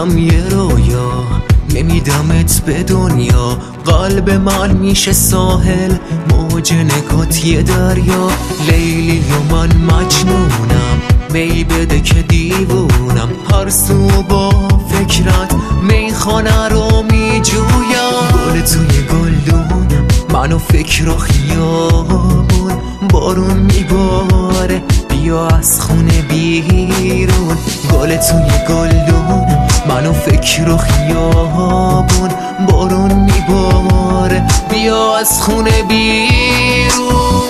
دیدم یه رویا، نمیدمت به دنیا. قلب من میشه ساحل، موج نگات یه دریا. لیلی و من مجنونم، می بده که دیوونم. هر سو با فکرت میخانه رو میجویم. گل توی گلدونم، منو فکر و خیابون. بارون میباره، بیا از خونه بیرون. گل توی گلدونم، منو فکر و خیابون. بارون میباره، بیا از خونه بیرون.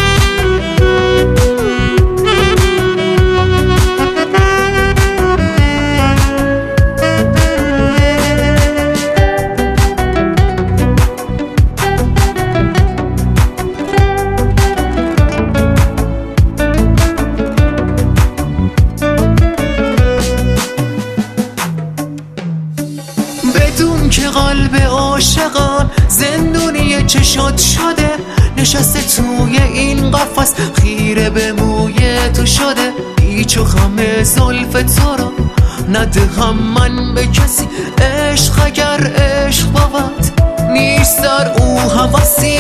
بدون که قلب عاشقم زندونی چشات شده. نشسته توی این قفس، خیره به موی تو شده. پیچ و خم زلف تو رو ندهم من به کسی. عشق اگر عشق بود، نیست در او هوسی.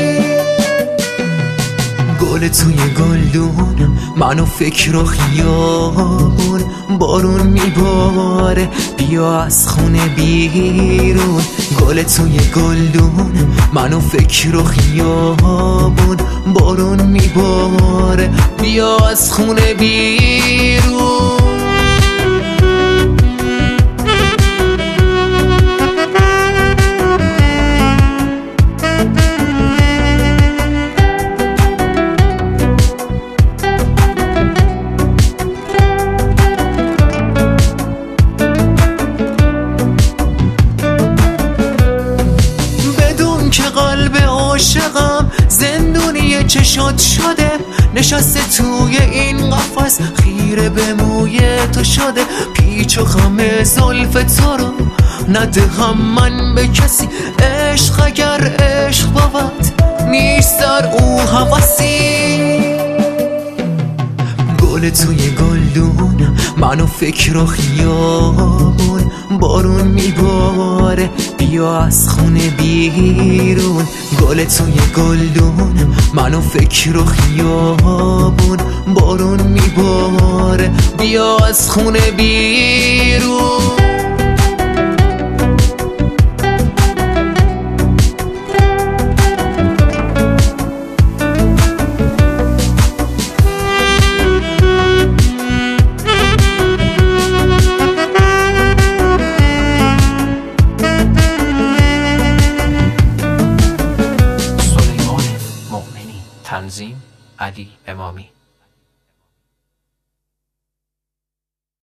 گل توی گلدونم، منو فکر و خیابون. بارون میباره، بیا از خونه بیرون. گل توی گلدونم، منو فکر و خیابون. بارون میباره، بیا از خونه بیرون. قلب عاشقم زندونی چشات شده. نشسته توی این قفس، خیره به موی تو شده. پیچ و خم زلف تو رو ندهم من به کسی. عشق اگر عشق بود، نیست در او هوسی. گل توی گلدونم، منو فکر و خیابون. بارون میباره، بیا از خونه بیرون. گل توی گلدونم، منو فکر و خیابون. بارون میباره، بیا از خونه بیرون. تنظیم علی امامی.